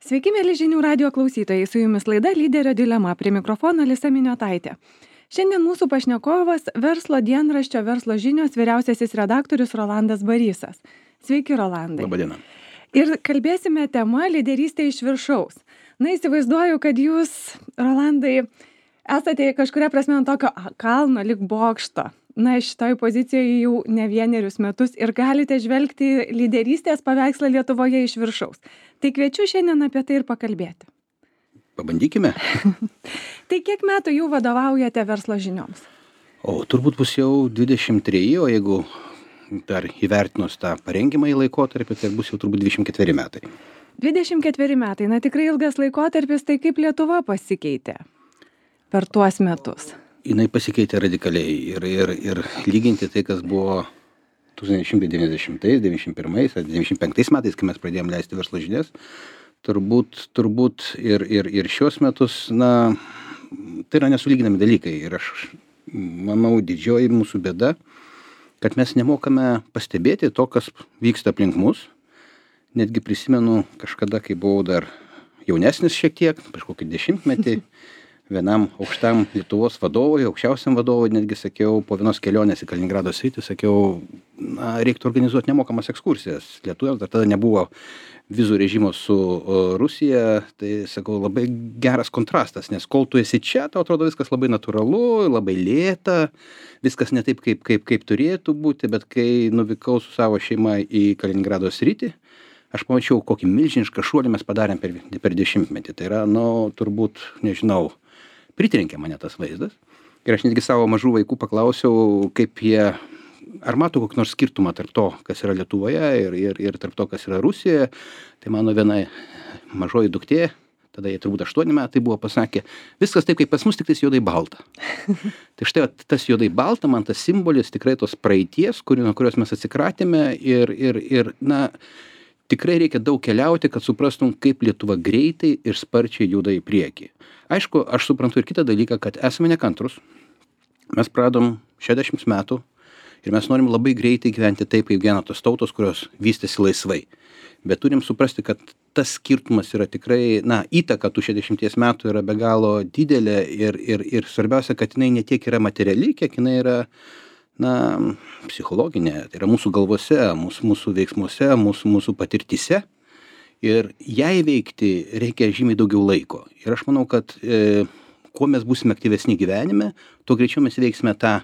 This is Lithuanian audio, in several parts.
Sveiki, mėly žinių radio klausytojai, su jumis laida Lyderio dilema, prie mikrofono Alisa Miniotaitė. Šiandien mūsų pašnekovas verslo dienraščio Verslo žinios vyriausiasis redaktorius Rolandas Barysas. Sveiki, Rolandai. Labadiena. Ir kalbėsime tema lyderystė iš viršaus. Na, įsivaizduoju, kad jūs, Rolandai, esate kažkuria prasme ant tokio kalno lik bokšto. Na, šitoj pozicijoje jau ne vienerius metus ir galite žvelgti lyderystės paveikslą Lietuvoje iš viršaus. Tai kviečiu šiandien apie tai ir pakalbėti. Pabandykime. Tai kiek metų jau vadovaujate Verslo žinioms? Turbūt bus jau 23, o jeigu dar įvertinus tą parengimąjį laikotarpį, tai bus jau turbūt 24 metai. 24 metai, na tikrai ilgas laikotarpis, tai kaip Lietuva pasikeitė per tuos metus? Jinai pasikeitė radikaliai ir lyginti tai, kas buvo 1990, 91, 95 metais, kai mes pradėjome leisti Verslo žinias, turbūt ir šios metus, na, tai yra nesulyginami dalykai. Ir aš manau, didžioji mūsų bėda, kad mes nemokame pastebėti to, kas vyksta aplink mus. Netgi prisimenu kažkada, kai buvau dar jaunesnis šiek tiek, prieš kokį 10-metį, vienam aukštam Lietuvos vadovui, aukščiausiam vadovui, netgi sakiau, po vienos kelionės į Kaliningrado sritį, sakiau, na, reiktų organizuoti nemokamas ekskursijas. Lietuviams dar tada nebuvo vizų režimo su Rusija, tai sakau, labai geras kontrastas, nes kol tu esi čia, tau atrodo viskas labai natūralu, labai lėta, viskas ne taip, kaip turėtų būti, bet kai nuvykau su savo šeima į Kaliningrado sritį, aš pamačiau, kokį milžinišką šuolį mes padarėm per 10-metį. Tai yra, turbūt, nežinau, pritrenkė mane tas vaizdas. Ir aš netgi savo mažų vaikų paklausiau, kaip jie, ar mato kokį nors skirtumą tarp to, kas yra Lietuvoje ir tarp to, kas yra Rusijoje. Tai mano viena mažoji duktė, tada jie turbūt 8 metai buvo, pasakė, viskas taip, kaip pas mus, tik tais juodai balta. Tai štai tas juodai balta, man tas simbolis tikrai tos praeities, nuo kurios mes atsikratėme ir na, tikrai reikia daug keliauti, kad suprastum, kaip Lietuva greitai ir sparčiai juda į priekį. Aišku, aš suprantu ir kitą dalyką, kad esame nekantrus. Mes pradom 60 metų ir mes norim labai greitai gyventi taip, kaip gyvena tos tautos, kurios vystėsi laisvai. Bet turim suprasti, kad tas skirtumas yra tikrai, na, įtaka tų 60 metų yra be galo didelė ir svarbiausia, kad jinai ne tiek yra materiali, kiek jinai yra, na, psichologinė, tai yra mūsų galvose, mūsų veiksmuose, mūsų patirtyse. Ir ją įveikti reikia žymiai daugiau laiko. Ir aš manau, kad kuo mes būsime aktyvesni gyvenime, tuo greičiau mes įveiksime tą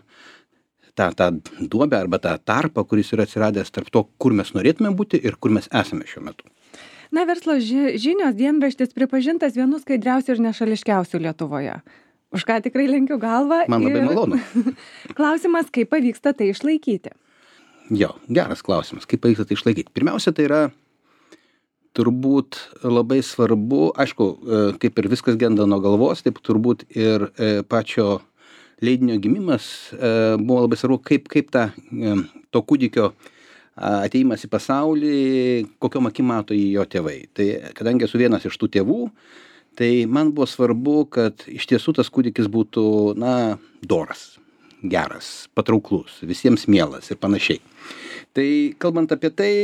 duobę arba tą tarpą, kuris yra atsiradęs tarp to, kur mes norėtume būti ir kur mes esame šiuo metu. Na, Verslo žinios dienraštis pripažintas vienu skaidriausių ir nešališkiausių Lietuvoje. Už ką tikrai lenkiu galvą. Man labai malonu. Klausimas, kaip pavyksta tai išlaikyti? Jo, geras klausimas, kaip pavyksta tai išlaikyti. Pirmiausia, tai yra turbūt labai svarbu, aišku, kaip ir viskas genda nuo galvos, taip turbūt ir pačio leidinio gimimas buvo labai svarbu, kaip to kūdikio atėjimas į pasaulį, kokiom akim mato jį jo tėvai. Tai kadangi esu vienas iš tų tėvų, tai man buvo svarbu, kad iš tiesų tas kūdikis būtų, na, doras, geras, patrauklus, visiems mielas ir panašiai. Tai kalbant apie tai,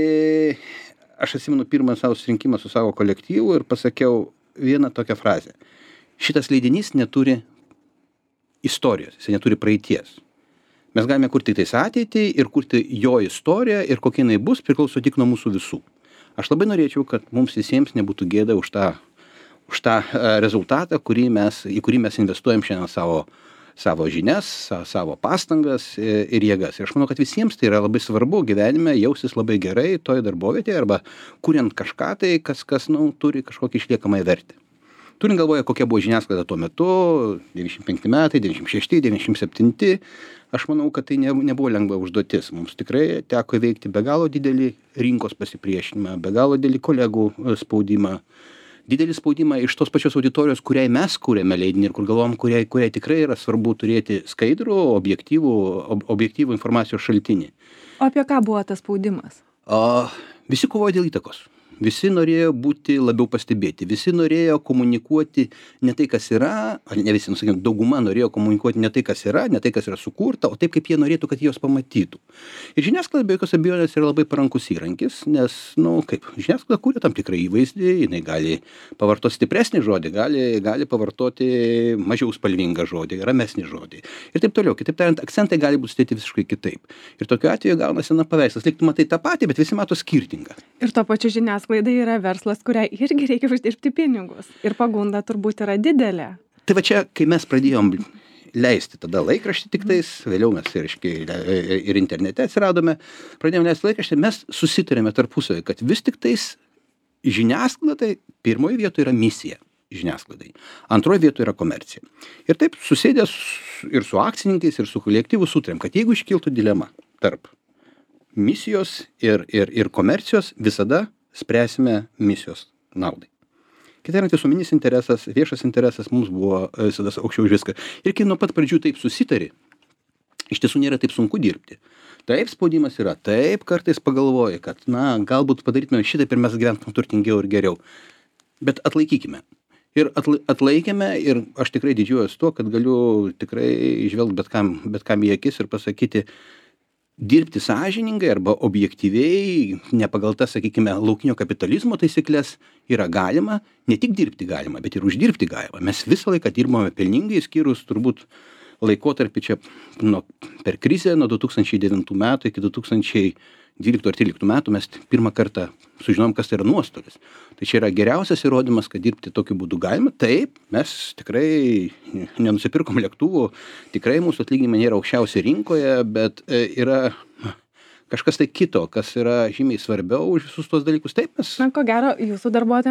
aš atsimenu pirmą savo susirinkimą su savo kolektyvu ir pasakiau vieną tokią frazę. Šitas leidinys neturi istorijos, jis neturi praeities. Mes galime kurti tais ateitį ir kurti jo istoriją ir kokia jinai bus, priklauso tik nuo mūsų visų. Aš labai norėčiau, kad mums visiems nebūtų gėda už tą rezultatą, į kurį mes investuojam šiandien savo žinias, savo pastangas ir jėgas. Ir aš manau, kad visiems tai yra labai svarbu gyvenime jaustis labai gerai toje darbovietėje arba kuriant kažką tai, kas turi kažkokį išliekamąją vertę. Turint galvoje, kokia buvo žiniasklaida tuo metu, 95 metai, 96, 97, aš manau, kad tai nebuvo lengva užduotis. Mums tikrai teko įveikti be galo didelį rinkos pasipriešinimą, be galo didelį kolegų spaudimą, didelį spaudimą iš tos pačios auditorijos, kuriai mes kūrėme leidinį ir kur galvom, kuriai tikrai yra svarbu turėti skaidrų, objektyvų informacijos šaltinį. O apie ką buvo tas spaudimas? Visi kovojo dėl įtakos. Visi norėjo būti labiau pastebėti, visi norėjo komunikuoti ne tai, kas yra, ar ne visi, sakykime, dauguma norėjo komunikuoti ne tai, kas yra, ne tai, kas yra sukurta, o taip, kaip jie norėtų, kad juos pamatytų. Ir žiniasklaida be jokios abejonės yra labai parankus įrankis, nes, žiniasklaida kūrė tam tikrą įvaizdį, jinai gali pavartoti stipresnį žodį, gali pavartoti mažiau spalvingą žodį, ramesnį žodį. Ir taip toliau. Kitaip tariant, akcentai gali būti sudėti visiškai kitaip. Ir tokiu atveju gaunasi paveikslas. Lyg tu matai tą patį, bet visi mato skirtingą. Ir to pačiu žiniasklaida yra verslas, kuriai irgi reikia uždirbti pinigus. Ir pagunda turbūt yra didelė. Tai va čia, kai mes pradėjom leisti tada laikraštį tiktais, vėliau mes ir internete atsiradome, pradėjome leisti laikraštį, mes susitarėme tarpusavį, kad vis tiktais žiniasklaidai pirmoje vietoje yra misija žiniasklaidai. Antroje vietoje yra komercija. Ir taip susėdęs ir su akcininkais, ir su kolektyvu sutarėm, kad jeigu iškiltų dilema tarp misijos ir komercijos, visada spręsime misijos naudai. Kitaip tariant, visuomeninis interesas, viešas interesas mums buvo visada aukščiau už viską. Ir kai nuo pat pradžių taip susitari, iš tiesų nėra taip sunku dirbti. Taip spaudimas yra, taip kartais pagalvoji, kad, galbūt padarytume šitaip ir mes gyventume turtingiau ir geriau. Bet atlaikykime. Ir atlaikėme, ir aš tikrai didžiuojuosi tuo, kad galiu tikrai žvelgti bet kam į akis ir pasakyti, dirbti sąžiningai arba objektyviai, ne pagal tas, sakykime, laukinio kapitalizmo taisyklės yra galima, ne tik dirbti galima, bet ir uždirbti galima. Mes visą laiką dirbame pelningai, skyrus turbūt laikotarpį čia per krizę nuo 2009 metų iki 2012 ar 2013 metų mes pirmą kartą sužinom, kas tai yra nuostolis. Tai čia yra geriausias įrodymas, kad dirbti tokiu būdu galima. Taip, mes tikrai nenusipirkom lėktuvų, tikrai mūsų atlyginimai nėra aukščiausi rinkoje, bet yra kažkas tai kito, kas yra žymiai svarbiau už visus tuos dalykus. Taip, mes... Ko gero, jūsų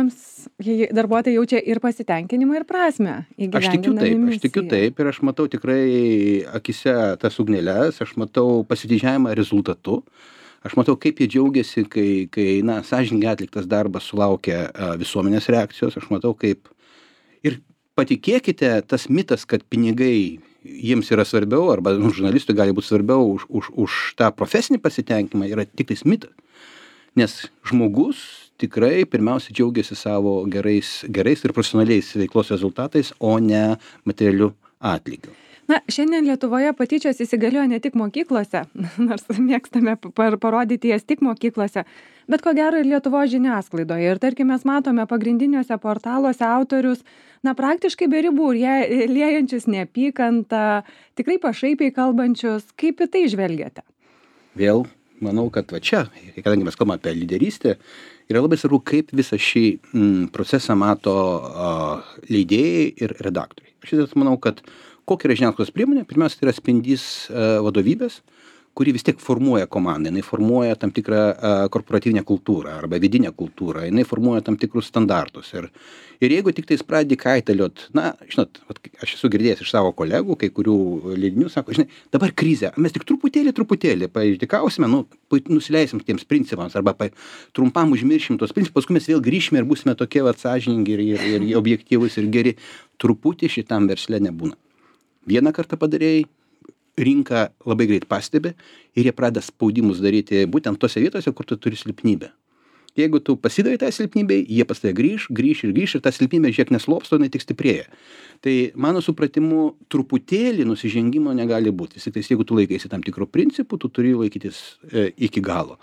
darbuotojai jaučia ir pasitenkinimą, ir prasmę įgyvendindami misiją. Aš tikiu taip, ir aš matau tikrai akise tas ugnėles, aš matau pasididžiavimą rezultatu. Aš matau, kaip jie džiaugiasi, kai sąžiningai atliktas darbas sulaukia visuomenės reakcijos. Aš matau, kaip... Ir patikėkite, tas mitas, kad pinigai jiems yra svarbiau, arba žurnalistui gali būti svarbiau už tą profesinį pasitenkinimą, yra tik tais mitas. Nes žmogus tikrai pirmiausia džiaugiasi savo gerais ir profesionaliais veiklos rezultatais, o ne materialiu atlygiu. Šiandien Lietuvoje patyčios įsigaliojo ne tik mokyklose, nors mėgstame parodyti jas tik mokyklose, bet ko gero ir Lietuvos žiniasklaidoje. Ir tarkim, mes matome pagrindiniuose portaluose autorius, praktiškai be ribų, ir jie liejančius neapykantą, tikrai pašaipiai kalbančius. Kaip į tai žvelgiate? Vėl, manau, kad čia, kadangi mes kalbame apie lyderystę, yra labai svarbu, kaip visą šį procesą mato leidėjai ir redaktoriai. Aš manau, kad kokia yra žiniasklaidos priemonė? Pirmiausia, tai yra spindys vadovybės, kuri vis tiek formuoja komandą, jinai formuoja tam tikrą korporatyvinę kultūrą arba vidinę kultūrą, jinai formuoja tam tikrus standartus. Ir jeigu tik tais pradedi kaitaliot, žinot, aš esu girdėjęs iš savo kolegų, kai kurių leidinių, sako, žinai, dabar krizė, mes tik truputėlį paišdikausime, nusileisim tiems principams arba trumpam užmiršim tos principus, paskui mes vėl grįšime ir būsime tokie sąžiningi ir objektyvūs ir geri. Truputį šitam versle nebūna. Vieną kartą padarėjai, rinka labai greit pastebi ir jie pradeda spaudimus daryti būtent tose vietose, kur tu turi silpnybę. Jeigu tu pasidavai tą silpnybę, jie pas tave grįš ir ta silpnybė žiek neslopsto, jinai tik stiprėja. Tai mano supratimu truputėlį nusižengimo negali būti. Vis tik tai, jeigu tu laikaisi tam tikro principų, tu turi laikytis iki galo.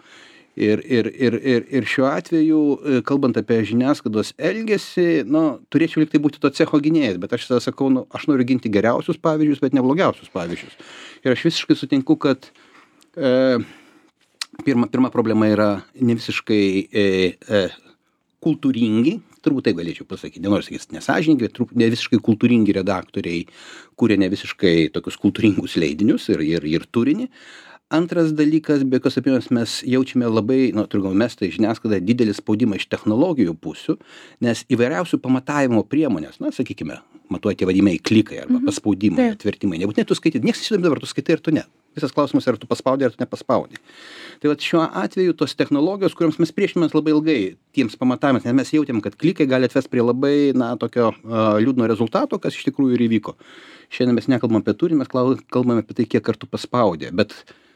Ir šiuo atveju, kalbant apie žiniasklaidos elgesį, turėčiau lyg tai būti to cecho gynėjas, bet aš sakau, aš noriu ginti geriausius pavyzdžius, bet ne blogiausius pavyzdžius. Ir aš visiškai sutinku, kad pirma problema yra ne visiškai kultūringi, turbūt tai galėčiau pasakyti, nenoriu sakyti nesąžiningi, bet ne visiškai kultūringi redaktoriai, kurie ne visiškai tokius kultūringus leidinius ir turinį. Antras dalykas, be jokios abejonės, mes jaučiame labai, mes tai žiniasklaida didelį spaudimą iš technologijų pusių, nes įvairiausių pamatavimo priemonės, sakykime, matuoja tie vadimai klikai arba paspaudimai, atvertimai. Nebūtinai tu skaityti, niekas nesidomi dabar, tu skaitai ir tu ne. Visas klausimas, ar tu paspaudai, ar tu nepaspaudai. Tai šiuo atveju tos technologijos, kuriams mes priešinamės labai ilgai tiems pamatavimams, nes mes jautėm, kad klikai gali atvesti prie labai, tokio liūdno rezultato, kas iš tikrųjų ir įvyko. Šiandien mes nekalbame apie turinį, mes kalbame apie tai, kiek kartų paspaudė, bet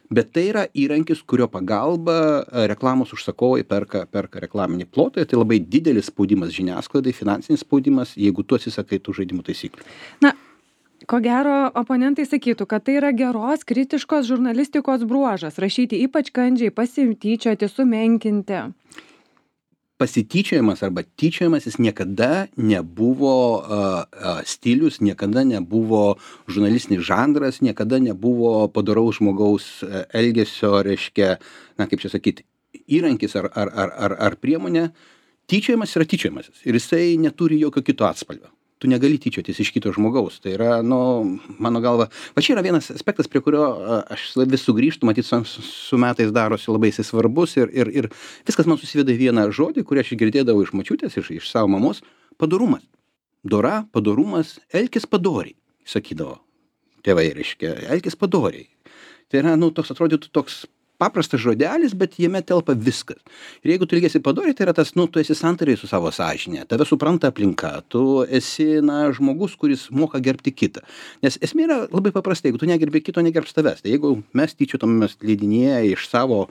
Bet tai yra įrankis, kurio pagalba reklamos užsakovai perka reklaminį plotą. Tai labai didelis spaudimas žiniasklaidai, finansinis spaudimas, jeigu tu atsisakai tų žaidimų taisyklių. Na, ko gero, oponentai sakytų, kad tai yra geros, kritiškos žurnalistikos bruožas, rašyti ypač kandžiai, pasityčioti, sumenkinti. Pasityčiojimas arba tyčiojimasis niekada nebuvo stilius, niekada nebuvo žurnalistinis žanras, niekada nebuvo padoraus žmogaus elgesio, reiškia, na kaip čia sakyti, įrankis ar priemonė. Tyčiojimas yra tyčiojimasis ir jisai neturi jokio kito atspalvio. Tu negali tyčiotis iš kito žmogaus. Tai yra, mano galva, va čia yra vienas aspektas, prie kurio aš vis sugrįžtu, matyt, su metais darosi labai jisai svarbus ir viskas man susiveda į vieną žodį, kurį aš girdėdavau iš močiutės, iš savo mamos - padorumas. Dora, padorumas, elkis padoriai, sakydavo tėvai, reiškia, elkis padoriai. Tai yra, toks atrodytų toks paprastas žodelis, bet jame telpa viskas. Ir jeigu tu elgiesi padoriai, tai yra tas, tu esi santariai su savo sąžinė, tave supranta aplinka, tu esi, žmogus, kuris moka gerbti kitą. Nes esmė yra labai paprasta, jeigu tu negerbi kito, negerbs tavęs. Tai jeigu mes tyčiotumėmės leidinėje iš savo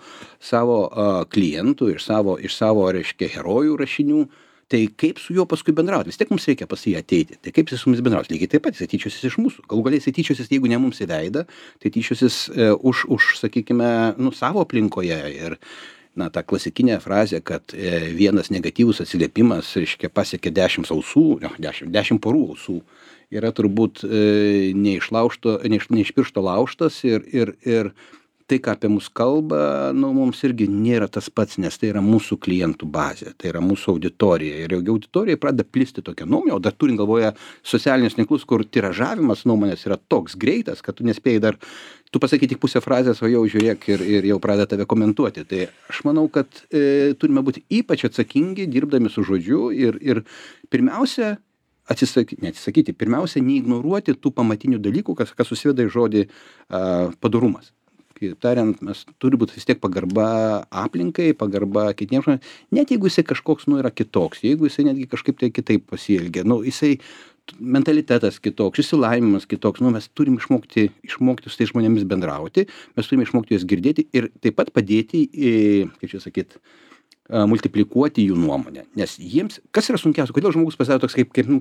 klientų, iš savo, reiškia, herojų rašinių, tai kaip su juo paskui bendrauti? Vis tiek mums reikia pas jį ateiti. Tai kaip jis su mumis bendraus? Lygiai taip pat jis tyčiosis iš mūsų. Galų galiai jis tyčiosis, jeigu ne mums į veidą, tai tyčiosis už sakykime, savo aplinkoje. Ir, ta klasikinė frazė, kad vienas negatyvus atsiliepimas, reiškia, pasiekia 10 ausų, 10 porų ausų, yra turbūt ne iš piršto laužtas ir tai, ką apie mus kalba, mums irgi nėra tas pats, nes tai yra mūsų klientų bazė, tai yra mūsų auditorija. Ir jeigu auditorijai pradeda plisti tokią nuomonę, o dar turint galvoje socialinius tinklus, kur tiražavimas nuomonės yra toks greitas, kad tu nespėjai dar, tu pasakai tik pusę frazės, o jau žiūrėk ir jau pradeda tave komentuoti. Tai aš manau, kad turime būti ypač atsakingi, dirbdami su žodžiu ir pirmiausia, pirmiausia, neignoruoti tų pamatinių dalykų, kas susiveda į žodį padorumas. Kaip tariant, mes turi būti vis tiek pagarba aplinkai, pagarba kitiems žmonėms, net jeigu jisai kažkoks, yra kitoks, jeigu jisai netgi kažkaip tai kitaip pasielgia, jisai mentalitetas kitoks, išsilavinimas kitoks, mes turim išmokti su tais žmonėmis bendrauti, mes turime išmokti juos girdėti ir taip pat padėti, kaip čia sakyt, multiplikuoti jų nuomonę, nes jiems, kas yra sunkiausia, kodėl žmogus pasidaro toks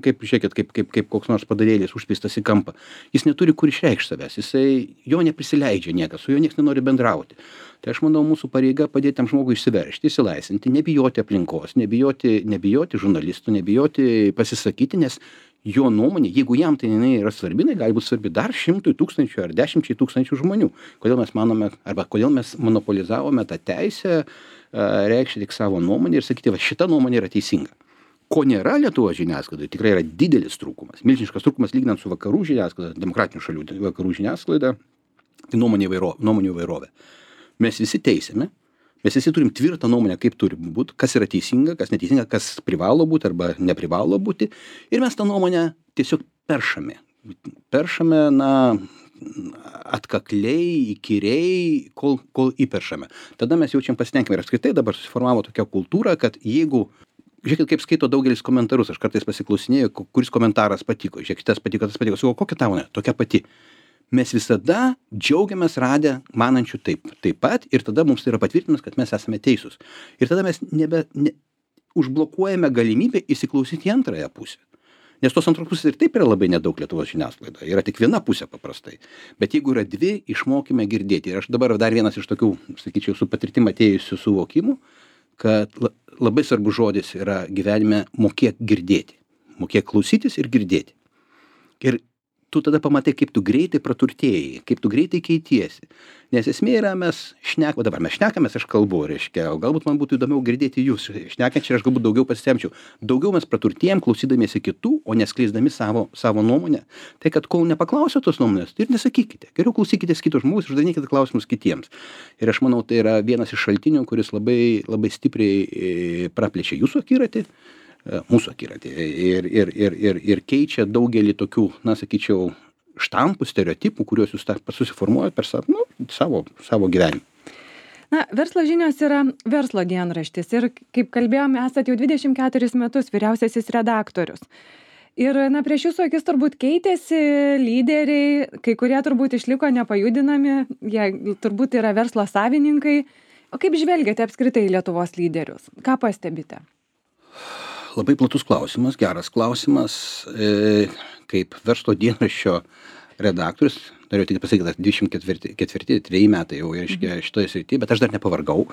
kaip koks nors padarėlis užspeistas į kampą, jis neturi kur išreikšti savęs, jo neprisileidžia niekas, su juo niekas nenori bendrauti. Tai aš manau, mūsų pareiga padėti tam žmogui išsiveržti, išsilaisvinti, nebijoti aplinkos, nebijoti žurnalistų, nebijoti pasisakyti, nes jo nuomonė, jeigu jam tai yra svarbi, gali būti svarbi dar 100 tūkstančių ar 10 tūkstančių žmonių. Kodėl mes manome, arba kodėl mes monopolizavome tą teisę reikšti tik savo nuomonę ir sakyti, va šita nuomonė yra teisinga. Ko nėra Lietuvos žiniasklaidoje, tikrai yra didelis trūkumas, milžiniškas trūkumas lyginant su vakarų žiniasklaida, demokratinių šalių vakarų žiniasklaida, tai nuomonių įvairovė. Mes visi teisėme, mes visi turim tvirtą nuomonę, kaip turi būti, kas yra teisinga, kas neteisinga, kas privalo būti arba neprivalo būti. Ir mes tą nuomonę tiesiog peršame, atkakliai, įkyriai, kol įperšame. Tada mes jaučiam pasitenkinimą. Ir apskritai dabar susiformavo tokia kultūra, kad jeigu, žiūrėkit, kaip skaito daugelis komentarus, aš kartais pasiklausinėju, kuris komentaras patiko, žiūrėkit, tas patiko, sakau, kokia tavo ne, tokia pati. Mes visada džiaugiamės radę manančių taip pat ir tada mums tai yra patvirtinimas, kad mes esame teisūs. Ir tada mes užblokuojame galimybę įsiklausyti į antrąją pusę. Nes tos antros pusės ir taip yra labai nedaug Lietuvos žiniasklaidoje. Yra tik viena pusė paprastai. Bet jeigu yra dvi, išmokime girdėti. Ir aš dabar dar vienas iš tokių, sakyčiau, su patirtim atėjusių suvokimų, kad labai svarbus žodis yra gyvenime mokėk girdėti. Mokėk klausytis ir girdėti. Ir tu tada pamatai, kaip tu greitai praturtėjai, kaip tu greitai keitiesi. Nes esmė yra, dabar mes šnekamės, aš kalbu, reiškia, o galbūt man būtų įdomiau girdėti jūs šnekančiai, aš galbūt daugiau pasisemčiau. Daugiau mes praturtėjom, klausydamiesi kitų, o neskleisdami savo nuomonę. Tai kad kol nepaklausio tos nuomonės, tai ir nesakykite. Geriau klausykitės kito žmogus, uždavinėkite klausimus kitiems. Ir aš manau, tai yra vienas iš šaltinių, kuris labai, labai stipriai praplečia jūsų akiratį, mūsų akiratį ir keičia daugelį tokių, sakyčiau, štampų, stereotipų, kuriuos jūs susiformuojat per savo gyvenimą. Verslo žinios yra verslo dienraštis ir, kaip kalbėjome, esate jau 24 metus vyriausiasis redaktorius. Ir, prieš jūsų akis turbūt keitėsi lyderiai, kai kurie turbūt išliko nepajudinami, jie turbūt yra verslo savininkai. O kaip žvelgiate apskritai į Lietuvos lyderius? Ką pastebite? Labai platus klausimas, geras klausimas. Kaip verslo dienraščio redaktorius, norėjau tik pasakyti, 24-3 metai jau reiškia šitoje srityje, bet aš dar nepavargau.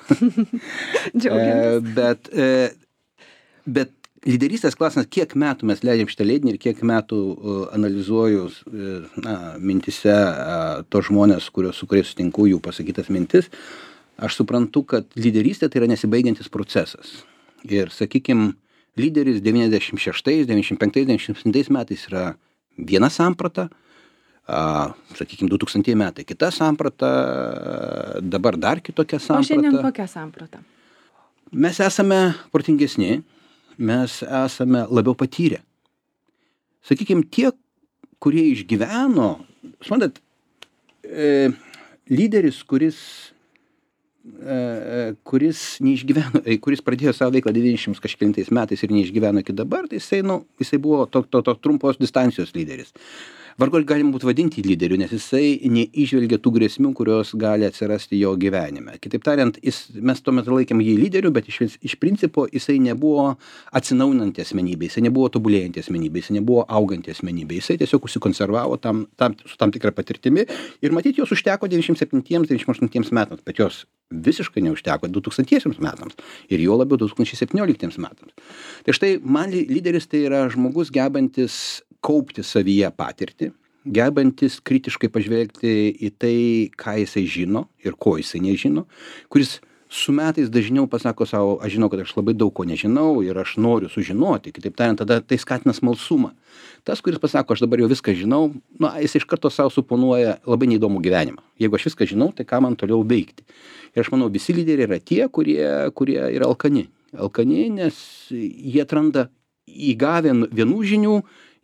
bet lyderystės klausimas, kiek metų mes leidžiam šitą leidinį ir kiek metų analizuoju mintise tos žmonės, su kuriais sutinku, jų pasakytas mintis, aš suprantu, kad lyderystė tai yra nesibaigiantis procesas. Ir, sakykime, lyderis 96, 95, 97 metais yra viena samprata, sakykime, 2000 metai kita samprata, dabar dar kitokia samprata. O šiandien kokia samprata? Mes esame protingesni, mes esame labiau patyrę. Sakykime, tie, kurie išgyveno, suprantat, lyderis, kuris neišgyveno, kuris pradėjo savo veiklą 90 kažkelintais metais ir neišgyveno iki dabar, tai jisai buvo to trumpos distancijos lyderis. Vargu ar galim būti vadinti lyderiu, nes jisai neįžvelgia tų grėsmių, kurios gali atsirasti jo gyvenime. Kitaip tariant, mes tuo metu laikėm jį lyderiu, bet iš principo jisai nebuvo atsinaujinanti asmenybė, jisai nebuvo tobulėjanti asmenybė, jisai nebuvo auganti asmenybė, jisai tiesiog užsikonservavo su tam tikra patirtimi ir matyti jos užteko 97-98 metams, bet jos visiškai neužteko 2000 metams ir jo labiau 2017 metams. Tai štai man lyderis tai yra žmogus gebantis kaupti savyje patirtį, gebantis kritiškai pažvelgti į tai, ką jisai žino ir ko jisai nežino, kuris su metais dažniau pasako savo, aš žinau, kad aš labai daug ko nežinau ir aš noriu sužinoti, kitaip tariant, tada tai skatina smalsumą. Tas, kuris pasako, aš dabar jau viską žinau, jis iš karto savo suponuoja labai neįdomų gyvenimą. Jeigu aš viską žinau, tai ką man toliau veikti. Ir aš manau, visi lyderiai yra tie, kurie yra alkani. Alkani, nes jie atranda įgavę vienų žinių,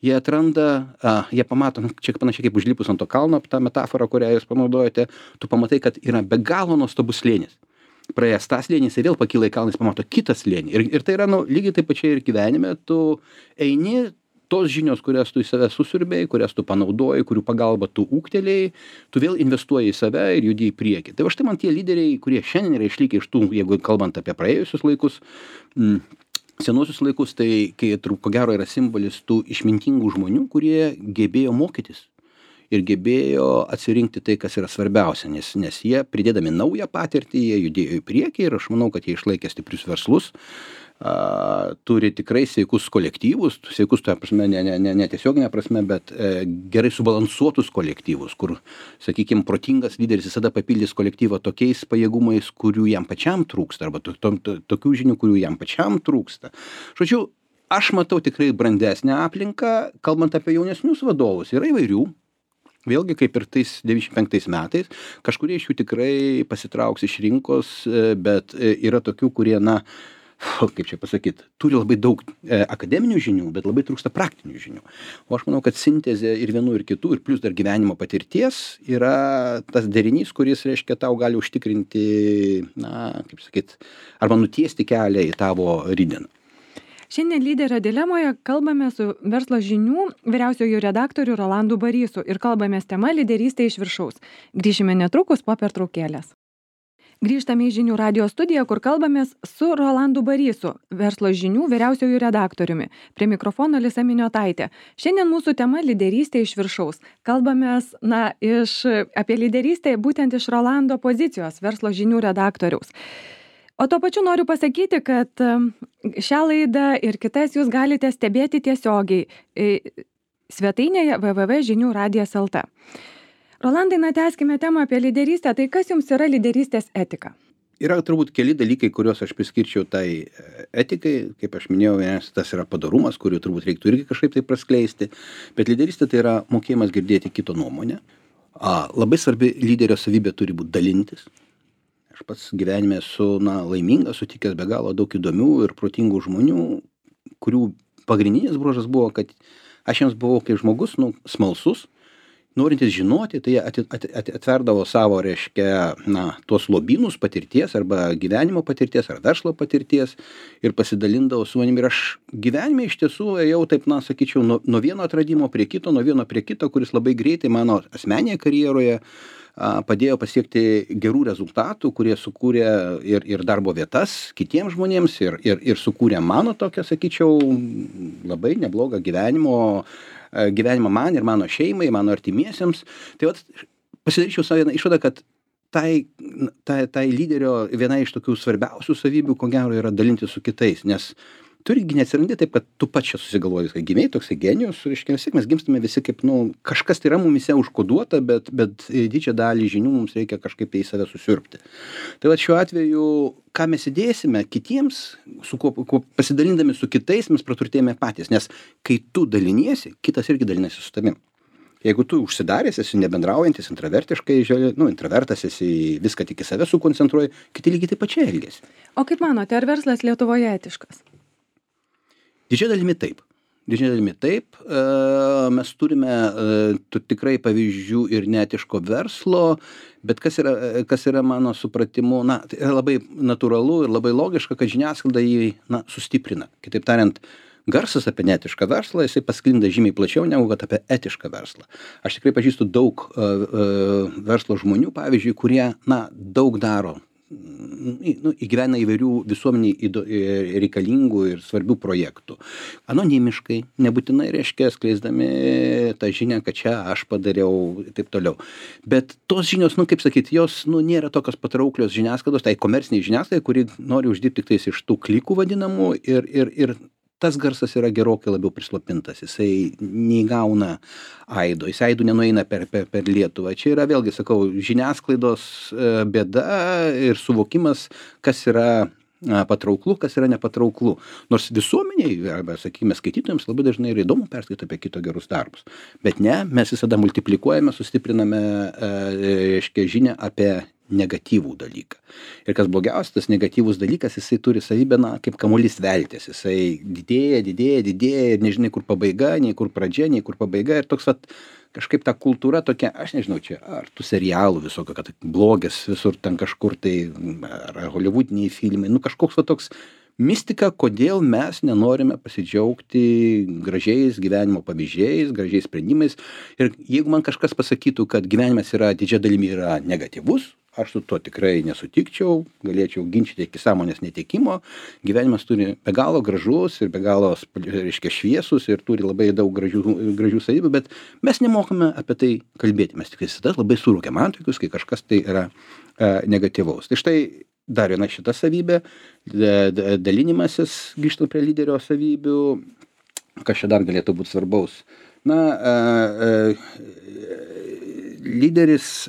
jie pamato, čia panašiai kaip užlipus ant to kalno, tą metaforą, kurią jūs panaudojate, tu pamatai, kad yra be galo nuostabus slėnis. Praėjęs tą slėnį, jis vėl pakyla į kalną, jis pamato kitą slėnį. Ir tai yra lygiai taip pačiai ir gyvenime, tu eini tos žinios, kurias tu į save susiurbėjai, kurias tu panaudoji, kurių pagalba tu ūgtelėjai, tu vėl investuoji į save ir judi į priekį. Tai va štai man tie lyderiai, kurie šiandien yra išlikę iš tų, jeigu kalbant apie praėjusius laikus, senuosius laikus, tai ko gero yra simbolis tų išmintingų žmonių, kurie gebėjo mokytis ir gebėjo atsirinkti tai, kas yra svarbiausia, nes jie pridėdami naują patirtį, jie judėjo į priekį ir aš manau, kad jie išlaikė stiprius verslus, turi tikrai sveikus kolektyvus, sveikus toje prasme, ne tiesioginė prasme, bet gerai subalansuotus kolektyvus, kur, sakykime, protingas lyderis visada papildys kolektyvą tokiais pajėgumais, kurių jam pačiam trūksta, arba tokių žinių, kurių jam pačiam trūksta. Žodžiu, aš matau tikrai brandesnę aplinką, kalbant apie jaunesnius vadovus, yra įvairių. Vėlgi, kaip ir tais 95 metais, kažkurie iš jų tikrai pasitrauks iš rinkos, bet yra tokių, kurie, kaip čia pasakyti, turi labai daug akademinių žinių, bet labai trūksta praktinių žinių. O aš manau, kad sintezė ir vienų ir kitų, ir plus dar gyvenimo patirties yra tas derinys, kuris, reiškia, tau gali užtikrinti, kaip sakyti, arba nutiesti kelią į tavo rytdieną. Šiandien lyderio dilemoje kalbame su verslo žinių vyriausiuoju redaktoriu Rolandu Barysu ir kalbamės tema lyderystė iš viršaus. Grįšime netrukus po pertraukėlės. Grįžtame į žinių radijo studiją, kur kalbamės su Rolandu Barysu, verslo žinių vyriausiuoju redaktoriumi. Prie mikrofono Lisa Miniotaitė. Šiandien mūsų tema lyderystė iš viršaus. Kalbamės apie lyderystę būtent iš Rolando pozicijos, verslo žinių redaktoriaus. O tuo pačiu noriu pasakyti, kad šią laidą ir kitas jūs galite stebėti tiesiogiai svetainėje www.žinių.radijas.lt. Rolandai, tęskime temą apie lyderystę. Tai kas jums yra lyderystės etika? Yra turbūt keli dalykai, kuriuos aš priskirčiau tai etikai. Kaip aš minėjau, tas yra padarumas, kurį turbūt reiktų irgi kažkaip tai praskleisti. Bet lyderystė tai yra mokėjimas girdėti kito nuomonę. Labai svarbi lyderio savybė turi būti dalintis. Aš pats gyvenime esu laimingas, sutikęs be galo daug įdomių ir protingų žmonių, kurių pagrindinis bruožas buvo, kad aš jiems buvau kaip žmogus smalsus, norintys žinoti, tai jie atverdavo savo, reiškia, tuos lobynus patirties arba gyvenimo patirties ar verslo patirties ir pasidalindavo su manim. Ir aš gyvenime iš tiesų ėjau taip, sakyčiau, nuo vieno atradimo prie kito, nuo vieno prie kito, kuris labai greitai mano asmeninėje karjeroje padėjo pasiekti gerų rezultatų, kurie sukūrė ir darbo vietas kitiems žmonėms ir sukūrė mano tokią, sakyčiau, labai neblogą gyvenimą man ir mano šeimai, mano artimiesiems. Tai vat pasidaryčiau savo vieną išvadą, kad tai lyderio viena iš tokių svarbiausių savybių, ko gero, yra dalintis su kitais, nes tu irgi neatsirandi taip, kad tu pats čia susigalvojai, kai gimei toks genijus, reiškia, vis tiek mes gimstame visi kaip, kažkas tai yra mumise užkoduota, bet didžią dalį žinių mums reikia kažkaip tai į save susiurbti. Tai va šiuo atveju, ką mes įdėsime kitiems, su kuo pasidalindami su kitais, mes praturtėjame patys, nes kai tu daliniesi, kitas irgi dalinasi su tavim. Jeigu tu užsidaręs esi nebendraujantis, intravertiškai, intravertas esi, viską tik į save sukoncentruoji, kiti lygiai taip pačiai elgiasi. O kaip manote, ar verslas Lietuvoje etiškas? Didžia dalimi taip. Mes turime tikrai pavyzdžių ir neetiško verslo, bet kas yra mano supratimu, tai yra labai natūralu ir labai logiška, kad žiniasklaida jį sustiprina. Kitaip tariant, garsas apie neetišką verslą, jisai pasklinda žymiai plačiau negu kad apie etišką verslą. Aš tikrai pažįstu daug verslo žmonių, pavyzdžiui, kurie daug daro, įgyvena įvairių visuomeniai reikalingų ir svarbių projektų. Anonimiškai, nebūtinai, reiškia, skleisdami tą žinią, kad čia aš padariau ir taip toliau. Bet tos žinios, kaip sakyti, jos nėra tokios patrauklios žiniasklaidos, tai komerciniai žiniasklaidai, kuri nori uždirbti tik tais iš tų klikų vadinamų ir tas garsas yra gerokai labiau prislopintas, jisai neįgauna aido, jis aidu nenueina per Lietuvą. Čia yra, vėlgi sakau, žiniasklaidos bėda ir suvokimas, kas yra patrauklu, kas yra nepatrauklu. Nors visuomeniai, arba, sakykime, skaitytojams labai dažnai yra įdomu perskaityti apie kito gerus darbus. Bet ne, mes visada multiplikuojame, sustipriname, reiškia, žinią apie negatyvų dalyką. Ir kas blogiausia, tas negatyvus dalykas, jisai turi savybę, kaip kamuolys veltis. Jisai didėja ir nežinai, kur pabaiga, nei kur pradžia, nei kur pabaiga. Ir toks kažkaip ta kultūra tokia, aš nežinau, čia ar tų serialų visokio, kad blogis visur ten kažkur tai, ar holivudiniai filmai, kažkoks toks mistika, kodėl mes nenorime pasidžiaugti gražiais gyvenimo pavyzdžiais, gražiais sprendimais. Ir jeigu man kažkas pasakytų, kad gyvenimas yra didžia dalimi yra negatyvus, aš su tuo tikrai nesutikčiau, galėčiau ginčyti iki sąmonės netekimo. Gyvenimas turi be galo gražus ir be galo, reiškia, šviesus ir turi labai daug gražių savybių, bet mes nemokame apie tai kalbėti. Mes tik visada labai suvokiam antykius, kai kažkas tai yra negatyvaus. Tai štai dar viena šita savybė, dalinimasis, grįžtant prie lyderio savybių, kas čia dar galėtų būti svarbaus. Lyderis,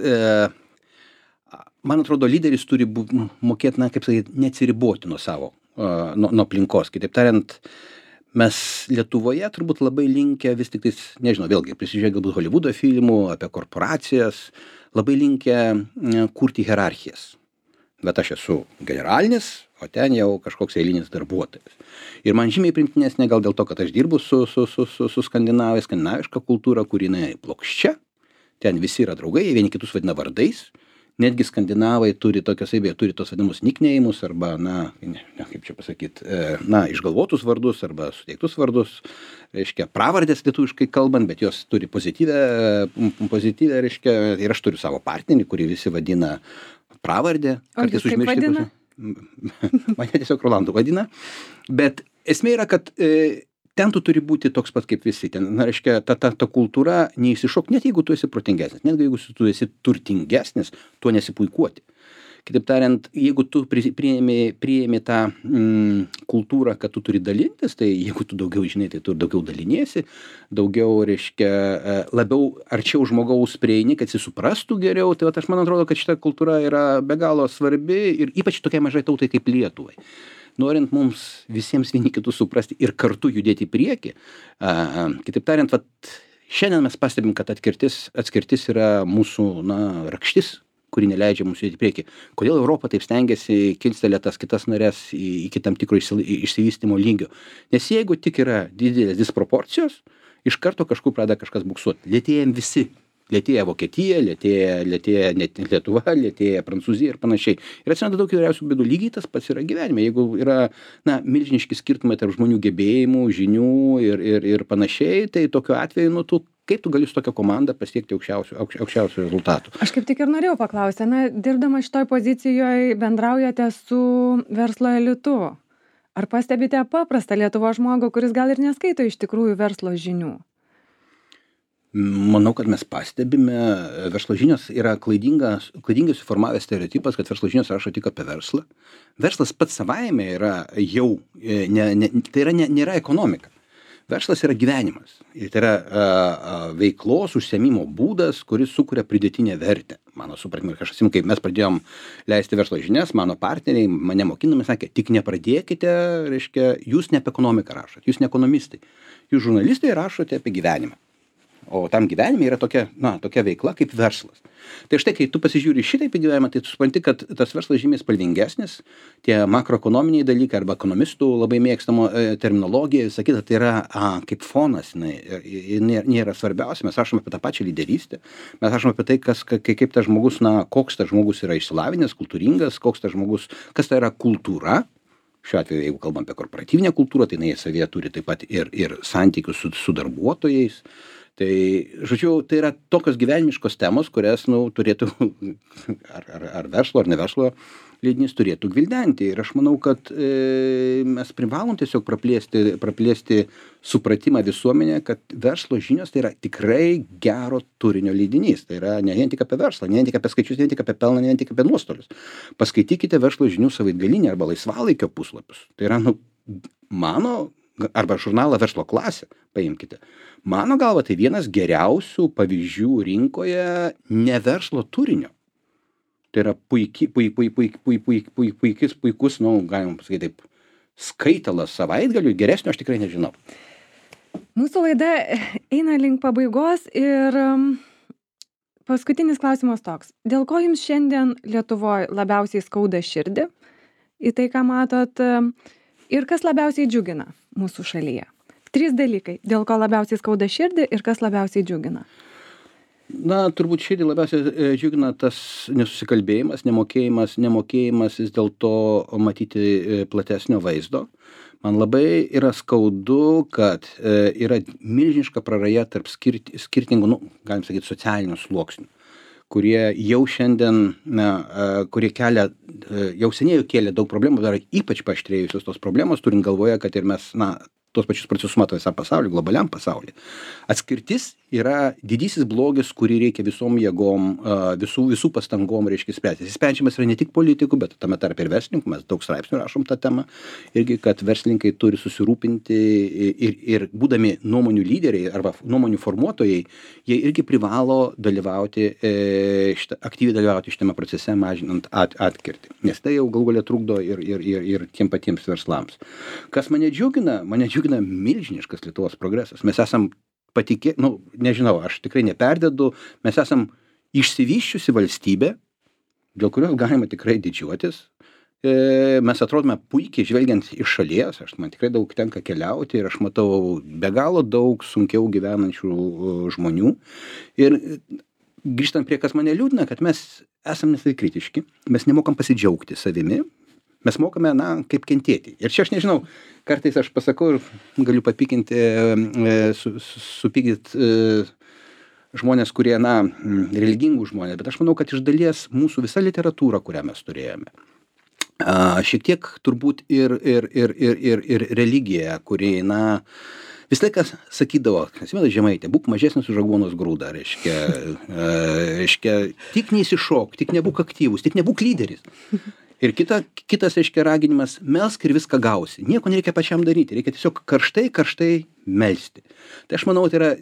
man atrodo, lyderis turi mokėti, kaip sakyti, neatsiriboti nuo savo, nuo aplinkos. Kitaip tariant, mes Lietuvoje turbūt labai linkę vis tik tais, nežinau, vėlgi, prisižiūrėję galbūt Holivudo filmų apie korporacijas, labai linkę kurti hierarchijas. Bet aš esu generalinis, o ten jau kažkoks eilinis darbuotojas. Ir man žymiai priimtinesnė gal dėl to, kad aš dirbu su skandinavais, skandinaviška kultūra, kuri plokščia. Ten visi yra draugai, vieni kitus vadina vardais. Netgi skandinavai turi tokios savybės, turi tos vadinamus nicknames arba, kaip čia pasakyti, išgalvotus vardus arba suteiktus vardus, reiškia, pravardės lietuviškai kalbant, bet jos turi pozityvę, reiškia, ir aš turiu savo partnerį, kurį visi vadina pravardę. O jūs kaip vadina? Mane tiesiog Rolandu vadina. Bet esmė yra, kad ten tu turi būti toks pat kaip visi. Ten, reiškia, ta kultūra neįsišok, net jeigu tu esi protingesnis, net jeigu tu esi turtingesnis, tuo nesipuikuoti. Kitaip tariant, jeigu tu priėmi tą kultūrą, kad tu turi dalintis, tai jeigu tu daugiau žinai, tai tu daugiau daliniesi, daugiau, reiškia, labiau arčiau žmogaus prieini, kad jis suprastų geriau. Tai aš man atrodo, kad šita kultūra yra be galo svarbi ir ypač tokiai mažai tautai kaip Lietuvai. Norint mums visiems vieni kitus suprasti ir kartu judėti į priekį, kitaip tariant, šiandien mes pastebim, kad atskirtis yra mūsų rakštis, kuri neleidžia mums judėti į priekį. Kodėl Europa taip stengiasi kilstelėti tas kitas narės iki tam tikro išsivystymo lygio? Nes jeigu tik yra didelės disproporcijos, iš karto kažkur pradeda kažkas buksuoti. Lėtėjam visi lėtėja Vokietija, lėtėja net Lietuva, lėtėja Prancūzija ir panašiai. Ir atsiranda daug įvairiausių bėdų. Lygiai tas pats yra gyvenime. Jeigu yra milžiniški skirtumai tarp žmonių gebėjimų, žinių ir panašiai, tai tokiu atveju, kaip tu gali su tokia komanda pasiekti aukščiausių rezultatų? Aš kaip tik ir norėjau paklausti, dirbdama šitoj pozicijoje bendraujate su verslo elitu. Ar pastebite paprastą Lietuvos žmogų, kuris gal ir neskaito iš tikrųjų verslo žinių? Manau, kad mes pastebime, verslo žinios yra klaidingai suformavęs stereotipas, kad verslo žinios rašo tik apie verslą. Verslas pats savaime yra jau, nėra ekonomika. Verslas yra gyvenimas. Ir tai yra veiklos užsiėmimo būdas, kuris sukuria pridėtinę vertę. Mano supratimu, aš atsimenu, kai mes pradėjom leisti verslo žinias, mano partneriai mane mokinami sakė, tik nepradėkite, reiškia, jūs ne apie ekonomiką rašot, jūs ne ekonomistai. Jūs žurnalistai rašote apie gyvenimą. O tam gyvenime yra tokia veikla kaip verslas. Tai štai, kai tu pasižiūri šitaip į gyvenimą, tai tu supranti, kad tas verslas žymiai spalvingesnis, tie makroekonominiai dalykai arba ekonomistų labai mėgstamo terminologija, sakyta, tai yra kaip fonas, jinai nėra svarbiausia, mes rašome apie tą pačią lyderystę, mes rašome apie tai, kaip tas žmogus, koks tas žmogus yra išsilavinęs, kultūringas, koks tas žmogus, kas tai yra kultūra. Šiuo atveju, jeigu kalbam apie korporatyvinę kultūrą, tai jinai savyje turi taip pat ir santykius su darbuotojais. Tai, žodžiu, tai yra tokios gyvenimiškos temos, kurias, turėtų, ar verslo, ar ne verslo leidinys turėtų gvildenti. Ir aš manau, kad mes privalom tiesiog praplėsti supratimą visuomenę, kad verslo žinios tai yra tikrai gero turinio leidinys. Tai yra ne vien tik apie verslą, ne vien tik apie skaičius, ne vien tik apie pelną, ne vien tik apie nuostolius. Paskaitykite verslo žinių savaitgalinį arba laisvalaikio puslapius. Tai yra, arba žurnalą Verslo klasė, paimkite. Mano galva, tai vienas geriausių pavyzdžių rinkoje ne verslo turinio. Tai yra puikus, galim pasakyti taip, skaitalas savaitgaliui, geresnio aš tikrai nežinau. Mūsų laida eina link pabaigos ir paskutinis klausimas toks. Dėl ko jums šiandien Lietuvoje labiausiai skauda širdį į tai, ką matot, ir kas labiausiai džiugina mūsų šalyje? 3 dalykai, dėl ko labiausiai skauda širdį ir kas labiausiai džiugina. Turbūt širdį labiausiai džiugina tas nesusikalbėjimas, nemokėjimas vis dėlto matyti platesnio vaizdo. Man labai yra skaudu, kad yra milžiniška praraja tarp skirtingų, galim sakyti, socialinių sluoksnių, kurie jau šiandien, kurie jau seniai kėlė daug problemų, dar ypač paaštrėjusios tos problemos, turint galvoje, kad ir mes, tos pačius procesus mato visam pasauliu, globaliam pasauliu. Atskirtis yra didysis blogis, kurį reikia visom jėgom, visų pastangom reiškia spręsti. Jis sprendžiamas yra ne tik politikų, bet tame tarp ir verslininkų, mes daug straipsnių rašom tą temą, irgi, kad verslininkai turi susirūpinti ir būdami nuomonių lyderiai arba nuomonių formuotojai, jie irgi privalo aktyviai dalyvauti šitame procese, mažinant atkirtį. Nes tai jau galų gale trukdo ir tiem patiems verslams. Kas mane džiugina milžiniškas Lietuvos progresas. Mes esam nežinau, aš tikrai neperdedu, mes esam išsivysčiusi valstybė, dėl kurios galima tikrai didžiuotis. Mes atrodome puikiai žvelgiant iš šalies, man tikrai daug tenka keliauti ir aš matau be galo daug sunkiau gyvenančių žmonių. Ir grįžtant prie kas mane liūdina, kad mes esam nesavikritiški, mes nemokam pasidžiaugti savimi, mes mokame, kaip kentėti. Ir čia aš nežinau, kartais aš pasakau ir galiu papykinti, supykdyti žmonės, kurie, religingų žmonės, bet aš manau, kad iš dalies mūsų visa literatūra, kurią mes turėjome, šiek tiek turbūt ir religija, kuri, vis laikas sakydavo, atsimenu Žemaitė, būk mažesnis už aguonos grūdą, reiškia, tik neįsišok, tik nebūk aktyvus, tik nebūk lyderis. Ir kitas, reiškia, raginimas, melsk ir viską gausi. Nieko nereikia pačiam daryti, reikia tiesiog karštai melsti. Tai aš manau, tai yra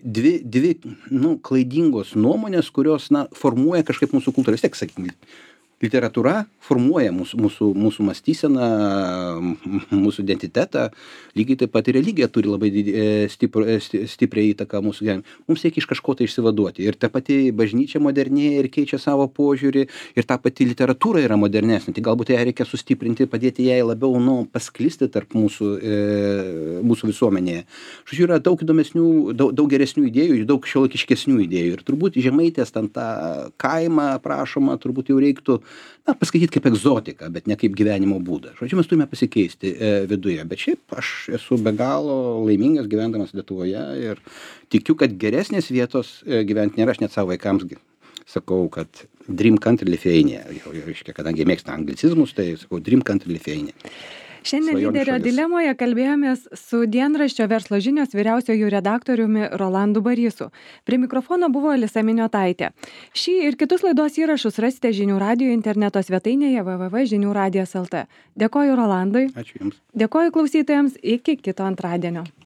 dvi klaidingos nuomonės, kurios, formuoja kažkaip mūsų kultūrą. Vis tiek, sakykime, literatūra formuoja mūsų mąstyseną, mūsų identitetą. Lygiai taip pat ir religija turi labai stiprią įtaką mūsų gyvenimui. Mums reikia iš kažko tai išsivaduoti. Ir ta pati bažnyčia modernėja ir keičia savo požiūrį, ir ta pati literatūra yra modernesnė. Tai galbūt ją reikia sustiprinti, padėti jai labiau pasklisti tarp mūsų visuomenėje. Žodžiu, yra daug įdomesnių, daug geresnių idėjų, daug šiuolaikiškesnių idėjų. Ir turbūt Žemaitės ten tą kaimą aprašomą turbūt jau reiktų paskaityti kaip egzotiką, bet ne kaip gyvenimo būdą. Žodžiu, mes turime pasikeisti viduje. Bet šiaip aš esu be galo laimingas gyvendamas Lietuvoje ir tikiu, kad geresnės vietos gyventi nėra. Aš net savo vaikams sakau, kad Dream Country Lithuania. Kadangi mėgsta anglicizmus, tai sakau Dream Country Lithuania. Šiandien Lyderio dilemoje kalbėjomės su dienraščio Verslo žinios vyriausiuoju redaktoriumi Rolandu Barysu. Prie mikrofono buvo Alisa Miniotaitė. Šį ir kitus laidos įrašus rasite Žinių radijo interneto svetainėje www.žiniuradijas.lt. Dėkoju Rolandui. Ačiū Jums. Dėkoju klausytojams. Iki kito antradienio.